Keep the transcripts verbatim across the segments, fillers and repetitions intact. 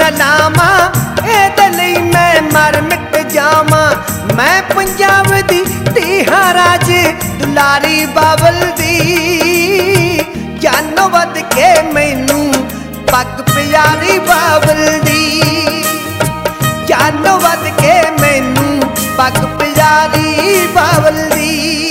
लावा एदे लई मैं मर मिट जावा। मैं पंजाब दी धी हां राज दुलारी बाबल दी, जानो वध के मैनू पग प्यारी बाबल दी, जानो वध के मैनू पग प्यारी बाबल दी।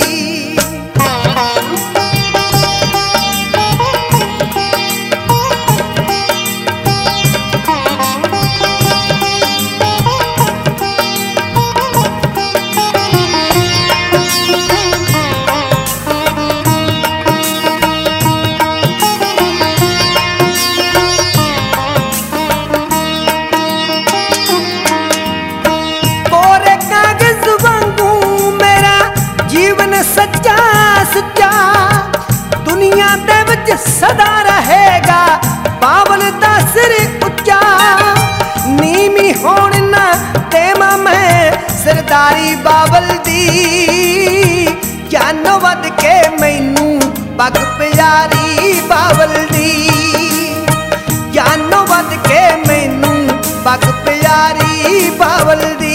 सच्चा सच्चा दुनिया दे विच सदा रहेगा बाबल दा सिर उच्चा। नीमी होण ना देवा मैं सरदारी बाबल दी, जानो वध के मैनू पग प्यारी बाबल दी, जानो वध के मैनू पग प्यारी बाबल दी।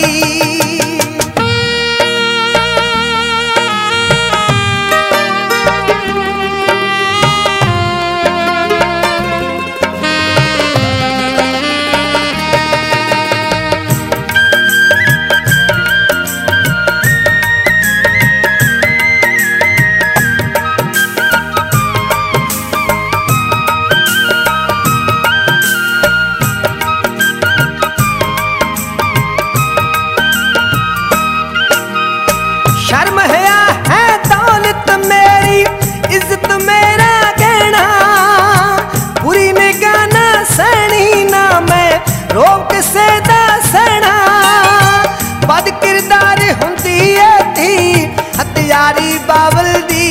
शर्म हया है दौलत मेरी इज्जत मेरा गहना, बुरी निगाह ना सहनी ना मैं रोक से दा सहना। बद किरदार हुंदी है थी हथियारी बाबल दी,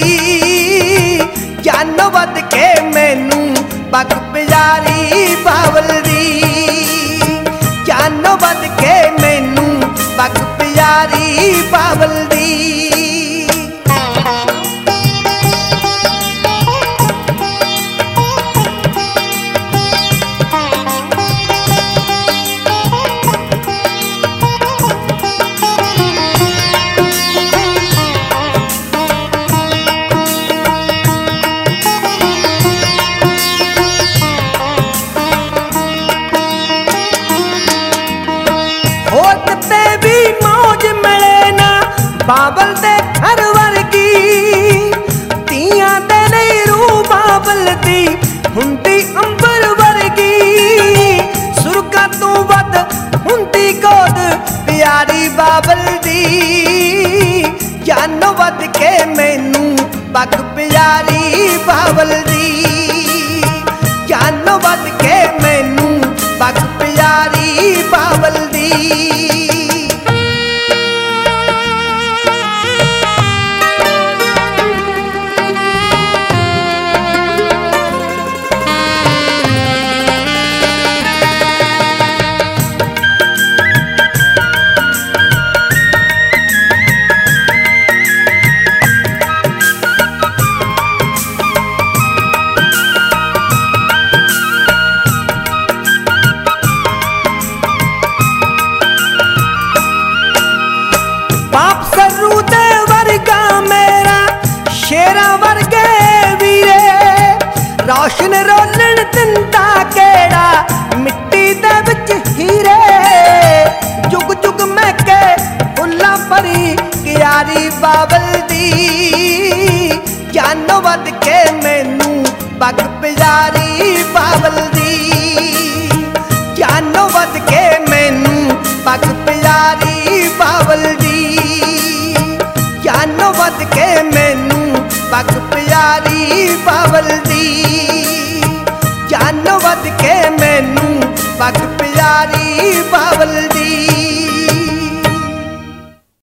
जानो वध के मैनू पग प्यारी बाबल दी, जानो वध के मैनू पग प्यारी बाबल दी। होत ते भी मौज मिले ना बाबल दे घर वर्गी, तियां दे लई रूह बाबल दी हुंदी अंबर वर्गी। सुरगा तू वध हुंदी गोद प्यारी बाबल दी, जानो वध के मैनू पग प्यारी बाबल दी, जानो वध के मैनू पग प्यारी बाबल दी। बाप सरू दे वर्गा मेरा शेरा वर्गे वीरे, रोशन रोलन दिंदा केड़ा मिट्टी दे विच हीरे। जुग जुग महके फुल्लां भरी क्यारी बाबल दी, जानो वध के मैनू पग प्यारी बाबल दी, जानो वध के मैनू पग प्यारी बाबल दी, जानो वध के मैनू पग प्यारी बाबल दी, जानो वध के मैनू पग प्यारी